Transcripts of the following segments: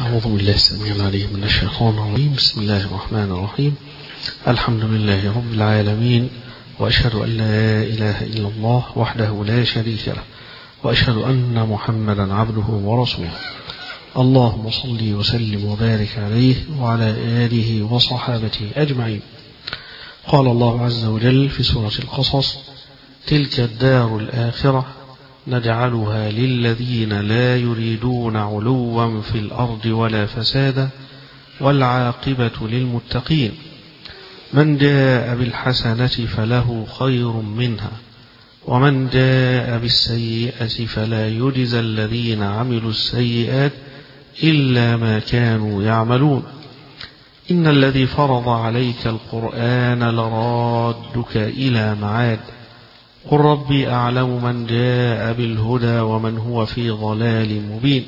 أعوذ بالله السميع العليم من الشيطان الرجيم. بسم الله الرحمن الرحيم. الحمد لله رب العالمين، وأشهد أن لا إله إلا الله وحده لا شريك له، وأشهد أن محمدا عبده ورسوله. اللهم صل وسلم وبارك عليه وعلى آله وصحابته أجمعين. قال الله عز وجل في سورة القصص: تلك الدار الآخرة نجعلها للذين لا يريدون علوا في الأرض ولا فسادا والعاقبة للمتقين. من جاء بالحسنة فله خير منها ومن جاء بالسيئة فلا يجزى الذين عملوا السيئات إلا ما كانوا يعملون. إن الذي فرض عليك القرآن لرادك إلى معاد قل ربي أعلم من جاء بالهدى ومن هو في ضلال مبين.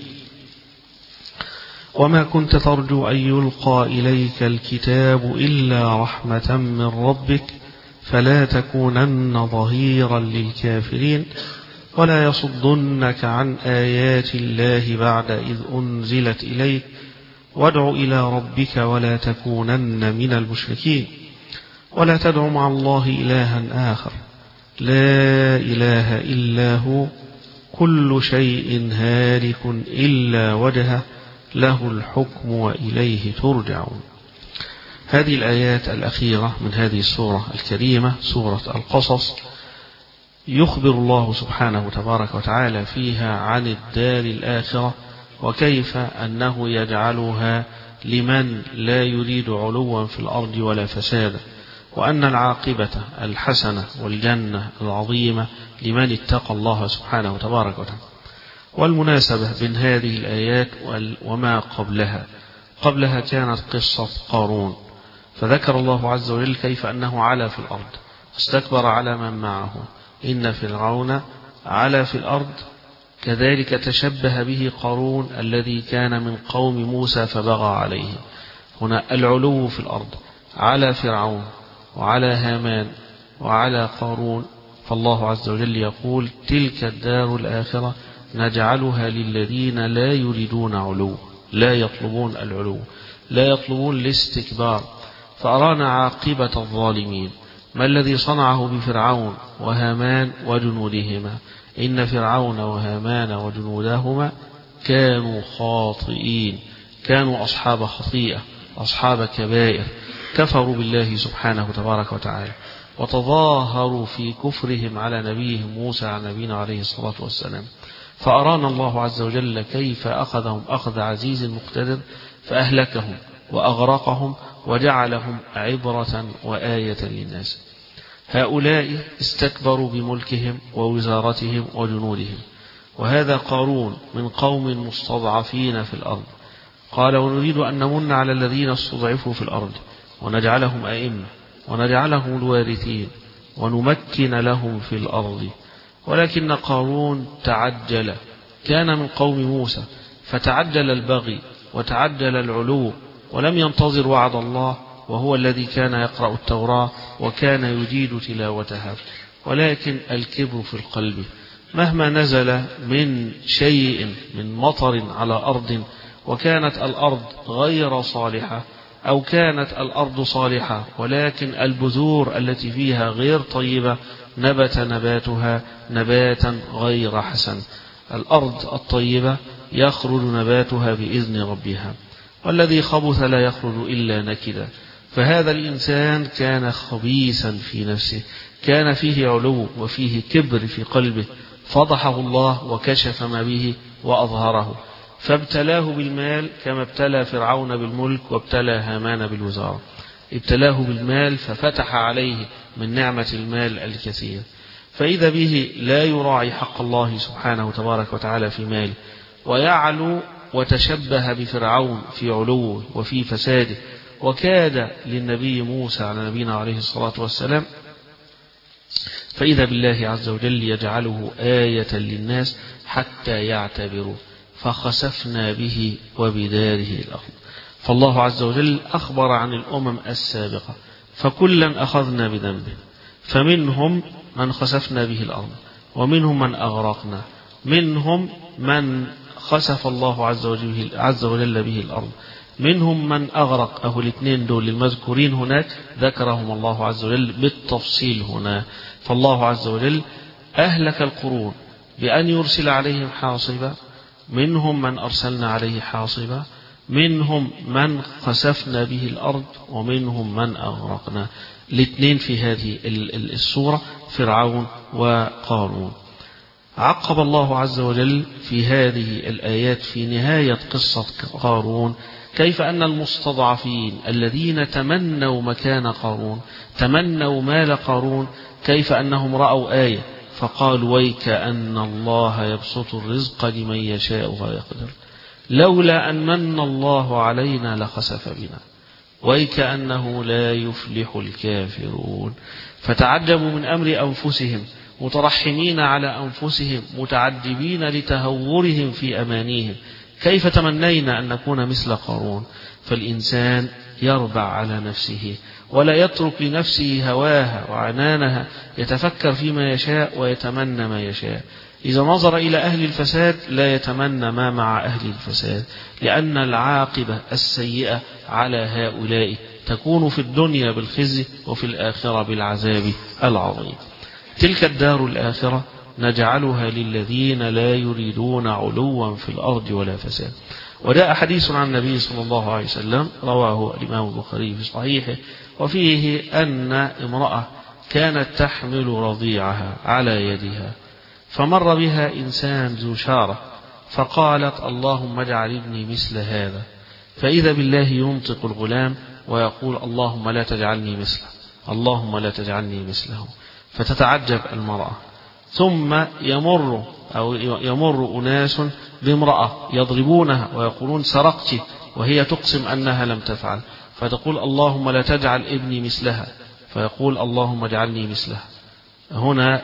وما كنت ترجو أن يلقى إليك الكتاب إلا رحمة من ربك فلا تكونن ظهيرا للكافرين ولا يصدنك عن آيات الله بعد إذ أنزلت إليك وادع إلى ربك ولا تكونن من المشركين. ولا تدع مع الله إلها آخر لا إله إلا هو كل شيء هالك إلا وجهه له الحكم وإليه ترجعون. هذه الآيات الأخيرة من هذه السورة الكريمة سورة القصص يخبر الله سبحانه تبارك وتعالى فيها عن الدار الآخرة وكيف أنه يجعلها لمن لا يريد علوا في الأرض ولا فسادا، وأن العاقبة الحسنة والجنة العظيمة لمن اتقى الله سبحانه تبارك وتعالى. والمناسبة بين هذه الآيات وما قبلها كانت قصة قارون، فذكر الله عز وجل كيف أنه علا في الأرض استكبر على من معه. إن فرعون علا في الأرض، كذلك تشبه به قارون الذي كان من قوم موسى فبغى عليه. هنا العلو في الأرض على فرعون وعلى هامان وعلى قارون. فالله عز وجل يقول: تلك الدار الآخرة نجعلها للذين لا يريدون علو، لا يطلبون العلو، لا يطلبون الاستكبار. فأرانا عاقبة الظالمين ما الذي صنعه بفرعون وهامان وجنودهما. إن فرعون وهامان وجنودهما كانوا خاطئين، كانوا أصحاب خطيئة، أصحاب كبائر، كفروا بالله سبحانه تبارك وتعالى وتظاهروا في كفرهم على نبيهم موسى على نبينا عليه الصلاة والسلام. فأرانا الله عز وجل كيف أخذهم أخذ عزيز مقتدر فأهلكهم وأغرقهم وجعلهم عبرة وآية للناس. هؤلاء استكبروا بملكهم ووزارتهم وجنودهم، وهذا قارون من قوم مستضعفين في الأرض. قال: ونريد أن نمن على الذين استضعفوا في الأرض ونجعلهم أئمة ونجعلهم الوارثين ونمكن لهم في الأرض. ولكن قارون تعجل، كان من قوم موسى فتعجل البغي وتعجل العلو ولم ينتظر وعد الله، وهو الذي كان يقرأ التوراة وكان يجيد تلاوتها. ولكن الكبر في القلب مهما نزل من شيء من مطر على أرض وكانت الأرض غير صالحة أو كانت الأرض صالحة ولكن البذور التي فيها غير طيبة نبت نباتها نباتا غير حسن. الأرض الطيبة يخرج نباتها بإذن ربها، والذي خبث لا يخرج إلا نكدا. فهذا الإنسان كان خبيثا في نفسه، كان فيه علو وفيه كبر في قلبه، فضحه الله وكشف ما به وأظهره، فابتلاه بالمال كما ابتلى فرعون بالملك وابتلى هامان بالوزارة. ابتلاه بالمال ففتح عليه من نعمة المال الكثير، فإذا به لا يراعي حق الله سبحانه تبارك وتعالى في ماله ويعلو، وتشبه بفرعون في علوه وفي فساده. وكاد للنبي موسى على نبينا عليه الصلاة والسلام، فإذا بالله عز وجل يجعله آية للناس حتى يعتبروا، فخسفنا به وبداره الأرض. فالله عز وجل أخبر عن الأمم السابقة فكلا أخذنا بذنبه، فمنهم من خسفنا به الأرض ومنهم من أغرقنا، منهم من خسف الله عز وجل به الأرض، منهم من أغرق. أهو الاثنين دول المذكورين هناك ذكرهم الله عز وجل بالتفصيل هنا. فالله عز وجل أهلك القرون بأن يرسل عليهم حاصبا، منهم من أرسلنا عليه حاصبا، منهم من خسفنا به الأرض، ومنهم من أغرقنا. الاثنين في هذه السورة فرعون وقارون. عقب الله عز وجل في هذه الآيات في نهاية قصة قارون كيف أن المستضعفين الذين تمنوا مكان قارون، تمنوا مال قارون، كيف أنهم رأوا آية فقالوا ويك أن الله يبسط الرزق لمن يشاء ويقدر، لولا أن من الله علينا لخسف بنا، ويك أنه لا يفلح الكافرون. فتعجبوا من أمر أنفسهم، مترحمين على أنفسهم، متعجبين لتهورهم في أمانيهم. كيف تمنينا أن نكون مثل قارون؟ فالإنسان يربع على نفسه ولا يترك لنفسه هواها وعنانها، يتفكر فيما يشاء ويتمنى ما يشاء. إذا نظر إلى أهل الفساد لا يتمنى ما مع أهل الفساد، لأن العاقبة السيئة على هؤلاء تكون في الدنيا بالخزي وفي الآخرة بالعذاب العظيم. تلك الدار الآخرة نجعلها للذين لا يريدون علوا في الأرض ولا فساد. وجاء حديث عن النبي صلى الله عليه وسلم رواه الإمام البخاري في صحيحه، وفيه أن امرأة كانت تحمل رضيعها على يدها، فمر بها إنسان ذو شارة فقالت اللهم اجعل ابني مثل هذا، فإذا بالله ينطق الغلام ويقول اللهم لا تجعلني مثله، اللهم لا تجعلني مثله. فتتعجب المرأة، ثم يمر أناس بامرأة يضربونها ويقولون سرقت، وهي تقسم أنها لم تفعل، فتقول اللهم لا تجعل ابني مثلها، فيقول اللهم اجعلني مثلها. هنا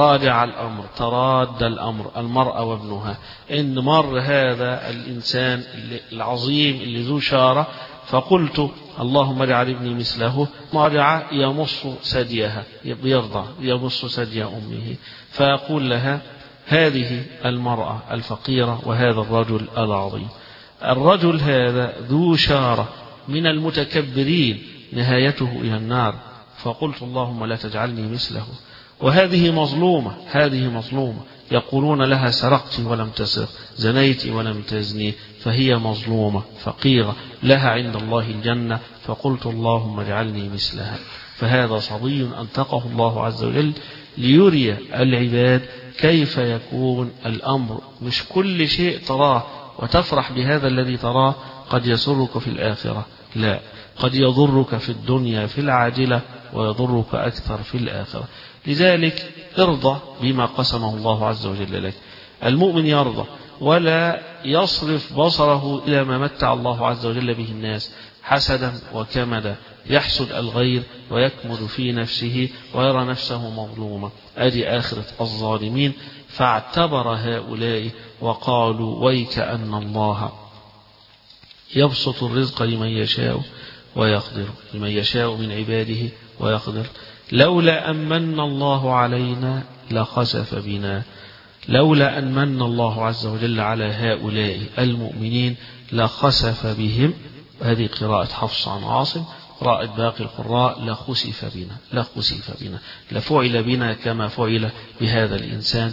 تراد الأمر المرأة وابنها، إن مر هذا الإنسان العظيم اللي ذو شارة فقلت اللهم اجعل ابني مثله، رجع يمص ثديها، يرضع يمص ثدي أمه، فيقول لها هذه المرأة الفقيرة وهذا الرجل العظيم. الرجل هذا ذو شارة من المتكبرين نهايته إلى النار، فقلت اللهم لا تجعلني مثله. وهذه مظلومة، يقولون لها سرقت ولم تسرق، زنيت ولم تزني، فهي مظلومة فقيرة لها عند الله الجنة، فقلت اللهم اجعلني مثلها. فهذا صبي أنطقه الله عز وجل ليري العباد كيف يكون الأمر، مش كل شيء تراه وتفرح بهذا الذي تراه قد يسرك في الآخرة، لا، قد يضرك في الدنيا في العاجلة ويضرك أكثر في الآخرة. لذلك ارضى بما قسمه الله عز وجل لك. المؤمن يرضى ولا يصرف بصره إلى ما متع الله عز وجل به الناس حسدا وكمدا، يحسد الغير ويكمد في نفسه ويرى نفسه مظلوما. أدي آخرة الظالمين. فاعتبر هؤلاء وقالوا ويك أن الله يبسط الرزق لمن يشاء ويقدر، لمن يشاء من عباده ويقدر، لولا أن من الله علينا لخسف بنا، لولا أن من الله عز وجل على هؤلاء المؤمنين لخسف بهم. هذه قراءة حفص عن عاصم. قراءة باقي القراء لخسف بنا، لفعل بنا كما فعل بهذا الإنسان.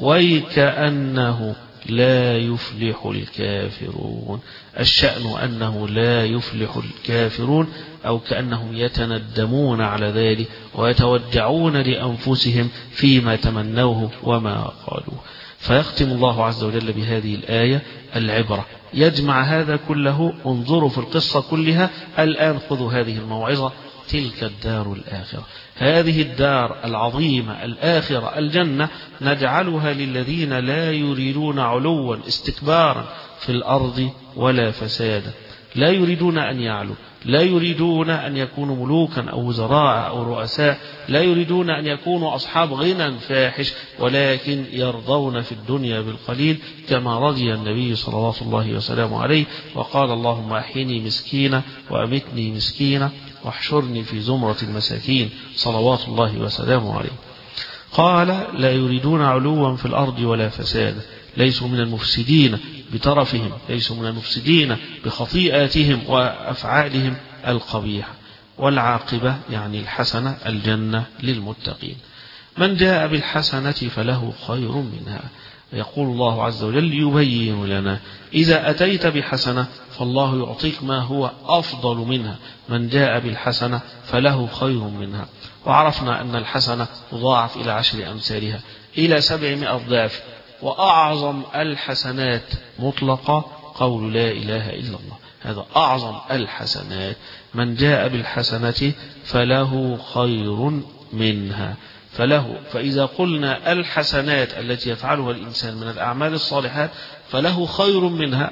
ويكأنه لا يفلح الكافرون، الشأن أنه لا يفلح الكافرون، أو كأنهم يتندمون على ذلك ويتوجعون لأنفسهم فيما تمنوه وما قالوه. فيختم الله عز وجل بهذه الآية العبرة، يجمع هذا كله. انظروا في القصة كلها الآن، خذوا هذه الموعظة. تلك الدار الآخرة، هذه الدار العظيمة الآخرة الجنة، نجعلها للذين لا يريدون علوا استكبارا في الأرض ولا فسادا، لا يريدون أن يعلوا، لا يريدون أن يكونوا ملوكا أو وزراء أو رؤساء، لا يريدون أن يكونوا أصحاب غنى فاحش، ولكن يرضون في الدنيا بالقليل كما رضي النبي صلى الله وسلم عليه وقال اللهم أحيني مسكينا وأمتني مسكينا واحشرني في زمرة المساكين صلوات الله وسلامه عليه. قال لا يريدون علوا في الأرض ولا فسادا، ليسوا من المفسدين، بترفهم، ليسوا من المفسدين بخطيئاتهم وأفعالهم القبيحة. والعاقبة يعني الحسنة الجنة للمتقين. من جاء بالحسنة فله خير منها. يقول الله عز وجل يبين لنا إذا أتيت بحسنة فالله يعطيك ما هو أفضل منها. من جاء بالحسنة فله خير منها. وعرفنا أن الحسنة تضاعف إلى 10 أمثالها إلى 700 ضعف. وأعظم الحسنات مطلقة قول لا إله إلا الله، هذا أعظم الحسنات. من جاء بالحسنة فله خير منها. فإذا قلنا الحسنات التي يفعلها الإنسان من الأعمال الصالحات فله خير منها،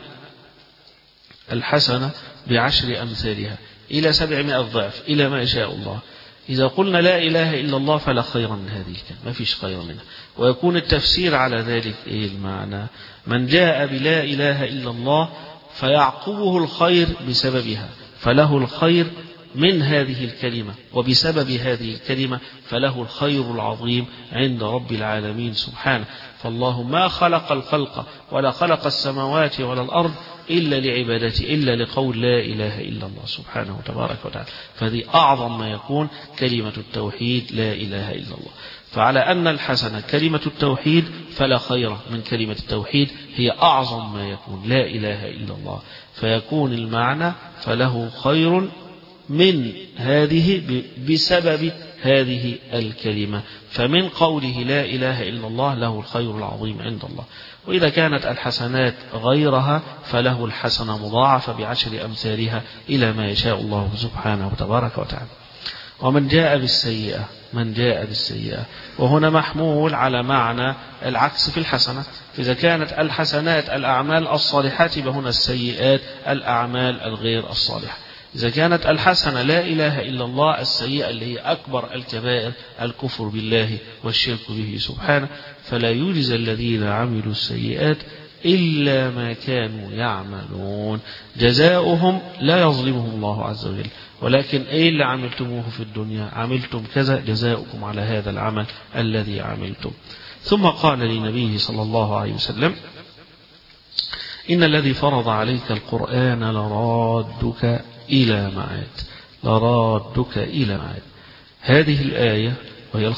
الحسنة ب10 أمثالها إلى 700 ضعف إلى ما شاء الله. إذا قلنا لا إله إلا الله فلا خير من هذه الكلمة، ما فيش خير منها. ويكون التفسير على ذلك إيه المعنى؟ من جاء بلا إله إلا الله فيعقبه الخير بسببها، فله الخير من هذه الكلمة، وبسبب هذه الكلمة فله الخير العظيم عند رب العالمين سبحانه. فالله ما خلق الخلق ولا خلق السماوات ولا الأرض إلا لعبادته، إلا لقول لا إله إلا الله سبحانه وتبارك وتعالى. فهذه أعظم ما يكون كلمة التوحيد لا إله إلا الله. فعلى أن الحسنة كلمة التوحيد فلا خير من كلمة التوحيد، هي أعظم ما يكون لا إله إلا الله. فيكون المعنى فله خير من هذه بسبب هذه الكلمة. فمن قوله لا إله إلا الله له الخير العظيم عند الله. وإذا كانت الحسنات غيرها فله الحسنة مضاعفة ب10 أمثالها إلى ما يشاء الله سبحانه وتبارك وتعالى. ومن جاء بالسيئة، من جاء بالسيئة وهنا محمول على معنى العكس في الحسنة. إذا كانت الحسنات الأعمال الصالحات فهنا السيئات الأعمال الغير الصالحة. إذا كانت الحسنة لا إله إلا الله، السيئة اللي هي أكبر الكبائر الكفر بالله والشرك به سبحانه. فلا يجزى الذين عملوا السيئات إلا ما كانوا يعملون. جزاؤهم لا يظلمهم الله عز وجل، ولكن أي اللي عملتموه في الدنيا، عملتم كذا، جزاؤكم على هذا العمل الذي عملتم. ثم قال لنبيه صلى الله عليه وسلم إن الذي فرض عليك القرآن لرادك إلى معاد، لرادك إلى معاد. هذه الآية وهي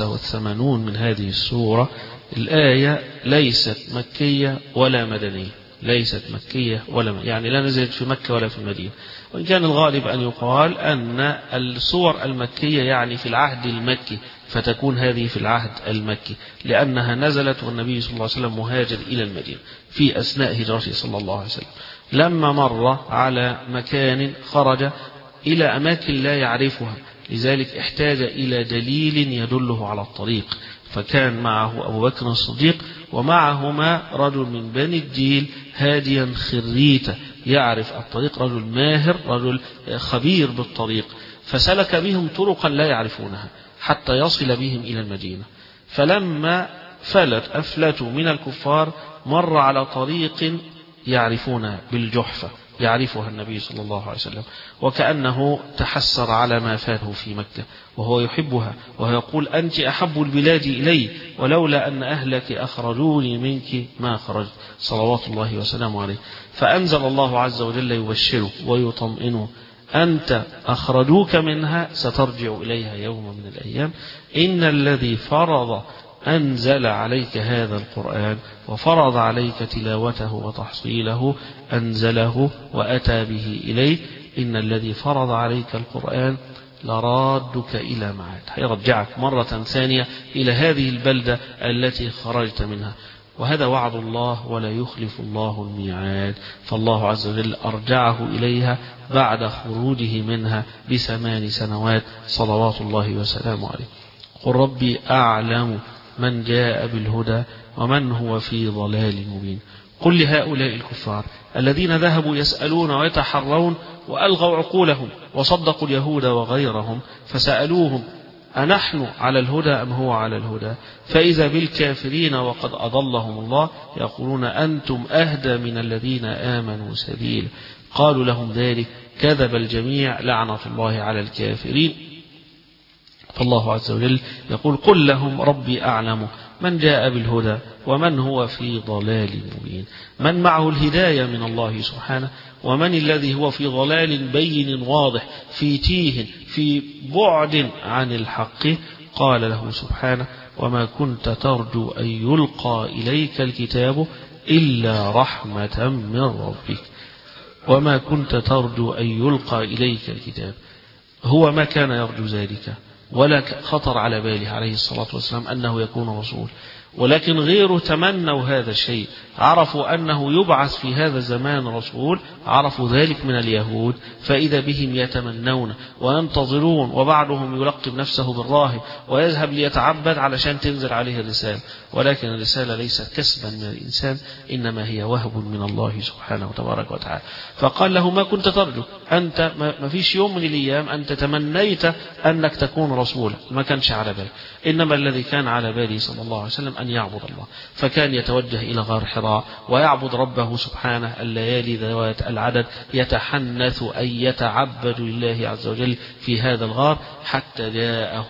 85 من هذه السورة. الآية ليست مكية ولا مدنية، ليست مكية ولا يعني لا نزلت في مكة ولا في المدينة. وإن كان الغالب أن يقال أن السور المكية يعني في العهد المكي، فتكون هذه في العهد المكي، لأنها نزلت والنبي صلى الله عليه وسلم مهاجر إلى المدينة في أثناء هجرته صلى الله عليه وسلم. لما مر على مكان خرج إلى أماكن لا يعرفها، لذلك احتاج إلى دليل يدله على الطريق. فكان معه أبو بكر الصديق ومعهما رجل من بني الجيل هاديا خريتا يعرف الطريق، رجل ماهر، رجل خبير بالطريق. فسلك بهم طرقا لا يعرفونها حتى يصل بهم إلى المدينة. فلما أفلتوا من الكفار مر على طريق يعرفونها بالجحفة، يعرفها النبي صلى الله عليه وسلم، وكأنه تحسر على ما فاته في مكة وهو يحبها، وهو يقول أنت أحب البلاد إلي ولولا أن أهلك أخرجوني منك ما خرجت صلوات الله وسلامه عليه. فأنزل الله عز وجل يبشره ويطمئنه أنت أخرجوك منها سترجع إليها يوم من الأيام. إن الذي فرض أنزل عليك هذا القرآن وفرض عليك تلاوته وتحصيله أنزله وأتى به إليك. إن الذي فرض عليك القرآن لرادك إلى معاد، هيرجعك مرة ثانية إلى هذه البلدة التي خرجت منها. وهذا وعد الله ولا يخلف الله الميعاد. فالله عز وجل أرجعه إليها بعد خروجه منها ب8 سنوات صلوات الله وسلامه عليه. قل ربي أعلم من جاء بالهدى ومن هو في ضلال مبين. قل لهؤلاء الكفار الذين ذهبوا يسألون ويتحرون وألغوا عقولهم وصدقوا اليهود وغيرهم فسألوهم أنحن على الهدى أم هو على الهدى، فإذا بالكافرين وقد أضلهم الله يقولون أنتم أهدى من الذين آمنوا سبيلا. قالوا لهم ذلك كذب الجميع لعنة الله على الكافرين. فالله عز وجل يقول قل لهم ربي أعلم من جاء بالهدى ومن هو في ضلال مبين، من معه الهداية من الله سبحانه ومن الذي هو في ضلال بين واضح في تيه في بعد عن الحق. قال له سبحانه وما كنت ترجو أن يلقى إليك الكتاب إلا رحمة من ربك. وما كنت ترجو أن يلقى إليك الكتاب، هو ما كان يرجو ذلك ولا خطر على باله عليه الصلاة والسلام أنه يكون رسول، ولكن غيره تمنوا هذا الشيء، عرفوا أنه يبعث في هذا الزمان رسول، عرفوا ذلك من اليهود، فإذا بهم يتمنون وينتظرون، وبعضهم يلقب نفسه بالراهب ويذهب ليتعبد علشان تنزل عليه الرسالة، ولكن الرسالة ليست كسبا من الإنسان، إنما هي وهب من الله سبحانه وتبارك وتعالى. فقال له ما كنت ترجو، أنت ما فيش يوم من الأيام أنت تمنيت أنك تكون رسولا، ما كانش على بالك، إنما الذي كان على باله صلى الله عليه وسلم أن يعبد الله، فكان يتوجه إلى غار حراء ويعبد ربه سبحانه الليالي ذوات العدد، يتحنث أن يتعبد لله عز وجل في هذا الغار حتى جاءه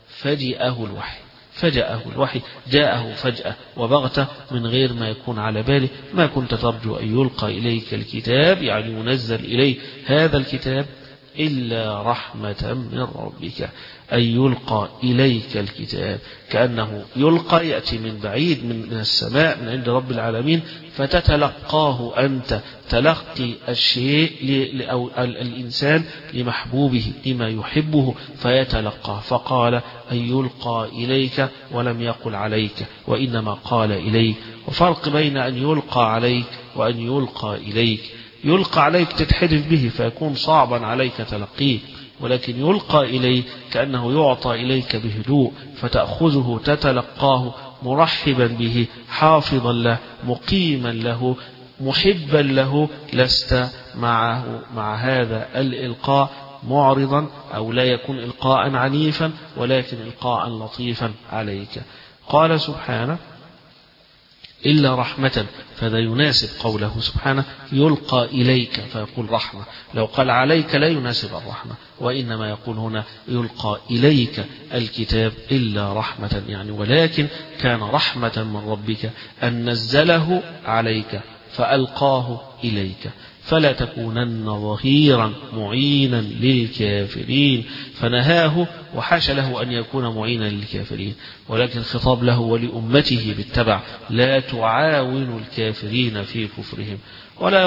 فجاءه الوحي جاءه فجأة وبغتة من غير ما يكون على باله. ما كنت ترجو أن يلقى إليك الكتاب، يعني ينزل إليه هذا الكتاب، إلا رحمة من ربك، أن يلقى إليك الكتاب، كأنه يلقى يأتي من بعيد من السماء من عند رب العالمين، فتتلقاه أنت تلقي الشيء أو الإنسان لمحبوبه لما يحبه فيتلقاه، فقال أن يلقى إليك ولم يقل عليك، وإنما قال إليك. وفرق بين أن يلقى عليك وأن يلقى إليك، يلقى عليك تتحدث به فيكون صعبا عليك تلقيه، ولكن يلقى إليه كأنه يعطى إليك بهدوء فتأخذه تتلقاه مرحبا به، حافظا له، مقيما له، محبا له، لست مع هذا الإلقاء معرضا، أو لا يكون إلقاء عنيفا ولكن إلقاء لطيفا عليك. قال سبحانه إلا رحمة، فذا يناسب قوله سبحانه يلقى إليك فيقول رحمة، لو قال عليك لا يناسب الرحمة، وإنما يقول هنا يلقى إليك الكتاب إلا رحمة، يعني ولكن كان رحمة من ربك أن نزله عليك فألقاه إليك، فلا تكونن ظهيرا معينا للكافرين، فنهاه وحاش له أن يكون معينا للكافرين، ولكن خطاب له ولأمته بالتبع، لا تعاون الكافرين في كفرهم، ولا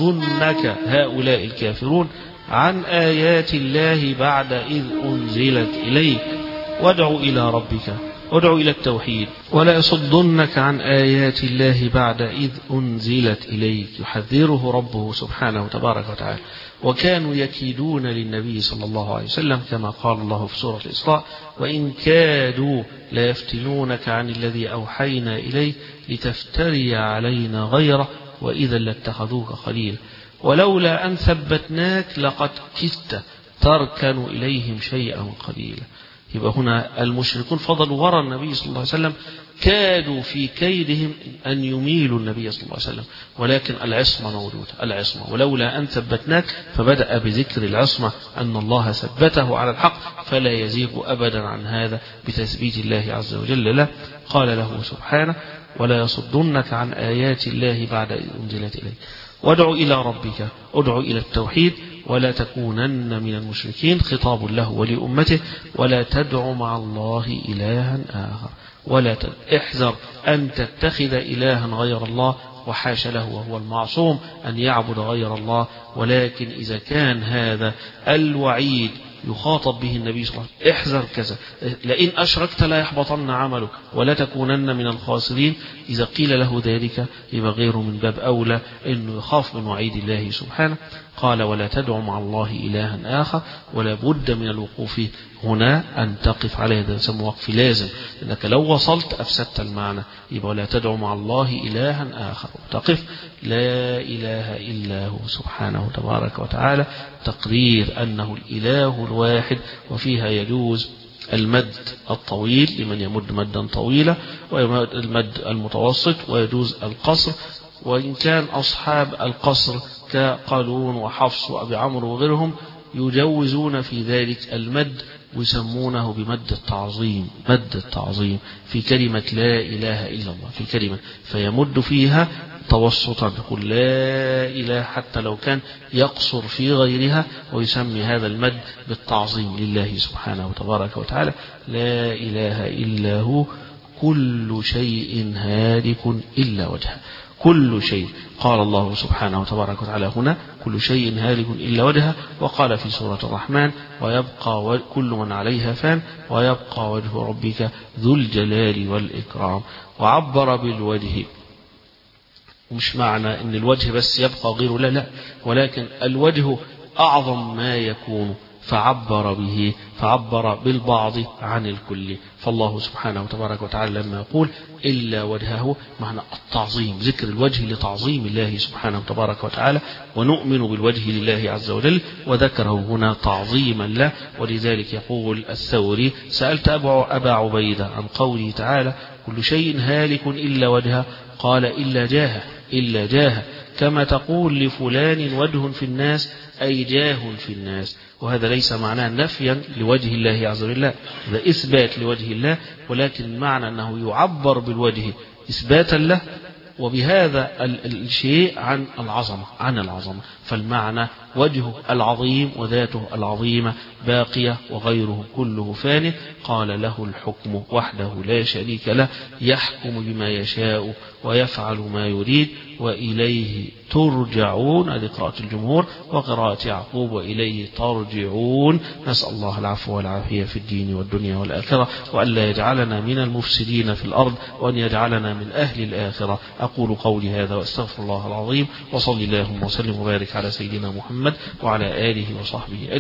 يصدنك هؤلاء الكافرون عن آيات الله بعد إذ أنزلت إليك، وادع إلى ربك، ادع إلى التوحيد، ولا يصدنك عن آيات الله بعد إذ أنزلت إليك، يحذره ربه سبحانه وتبارك وتعالى. وكانوا يكيدون للنبي صلى الله عليه وسلم كما قال الله في سورة الإسراء وإن كادوا ليفتنونك عن الذي أوحينا إليه لتفتري علينا غيره وإذا لاتخذوك خليلا ولولا أن ثبتناك لقد كدت تركن إليهم شيئا قليلا. يبقى هنا المشركون فضلوا وراء النبي صلى الله عليه وسلم، كادوا في كيدهم أن يميلوا النبي صلى الله عليه وسلم، ولكن العصمة موجودة، العصمة، ولولا أن ثبتناك، فبدأ بذكر العصمة أن الله ثبته على الحق فلا يزيغ أبدا عن هذا بتثبيت الله عز وجل له. قال له سبحانه ولا يصدنك عن آيات الله بعد إذ أنزلت إليك، وادع إلى ربك، ادع إلى التوحيد، ولا تكونن من المشركين، خطاب له ولأمته، ولا تدع مع الله إلها آخر، ولا احذر أن تتخذ إلها غير الله، وحاش له وهو المعصوم أن يعبد غير الله، ولكن إذا كان هذا الوعيد يخاطب به النبي صلى الله عليه وسلم، احذر كذا، لئن أشركت لا يحبطن عملك ولا تكونن من الخاسرين، إذا قيل له ذلك يبقى غيره من باب أولى أنه يخاف من وعيد الله سبحانه. قال ولا تدع مع الله إلها آخر، ولا بد من الوقوف هنا أن تقف عليه، هذا يسمى وقف لازم، لأنك لو وصلت أفسدت المعنى، يبقى ولا تدع مع الله إلها آخر، تقف لا إله إلا هو سبحانه تبارك وتعالى، تقرير أنه الإله الواحد، وفيها يجوز المد الطويل لمن يمد مدا طويلا، والمد المتوسط، ويجوز القصر، وإن كان أصحاب القصر كقالون وحفص وأبي عمرو وغيرهم يجوزون في ذلك المد ويسمونه بمد التعظيم، مد التعظيم في كلمة لا إله إلا الله، في الكلمة فيمد فيها توسطا، يقول لا إله حتى لو كان يقصر في غيرها، ويسمي هذا المد بالتعظيم لله سبحانه وتبارك وتعالى. لا إله إلا هو كل شيء هالك إلا وجهه، كل شيء. قال الله سبحانه وتبارك وتعالى هنا كل شيء هالك إلا وجهه، وقال في سورة الرحمن ويبقى كل من عليها فان ويبقى وجه ربك ذو الجلال والإكرام. وعبر بالوجه، مش معنى ان الوجه بس يبقى غيره، لا لا، ولكن الوجه أعظم ما يكون، فعبر به، فعبر بالبعض عن الكل. فالله سبحانه وتبارك وتعالى لما يقول إلا وجهه معنى التعظيم، ذكر الوجه لتعظيم الله سبحانه وتبارك وتعالى، ونؤمن بالوجه لله عز وجل، وذكره هنا تعظيما له. ولذلك يقول الثوري سألت أبا عبيدة عن قوله تعالى كل شيء هالك إلا وجهه، قال إلا جاهه، إلا جاهه، كما تقول لفلان وجه في الناس أي جاه في الناس. وهذا ليس معناه نفيا لوجه الله عز وجل، هذا إثبات لوجه الله، ولكن معنى أنه يعبر بالوجه إثباتا له، وبهذا الشيء عن العظمة، عن العظمة. فالمعنى وجهه العظيم وذاته العظيمة باقية، وغيره كله فان. قال له الحكم وحده لا شريك له، يحكم بما يشاء ويفعل ما يريد، وإليه ترجعون. هذه قراءة الجمهور، وقراءة يعقوب وإليه ترجعون. نسأل الله العفو والعافية في الدين والدنيا والآخرة، وأن لا يجعلنا من المفسدين في الأرض، وأن يجعلنا من أهل الآخرة. أقول قولي هذا وأستغفر الله العظيم، وصلي اللهم وسلم وبارك على سيدنا محمد وعلى آله وصحبه أجمعين.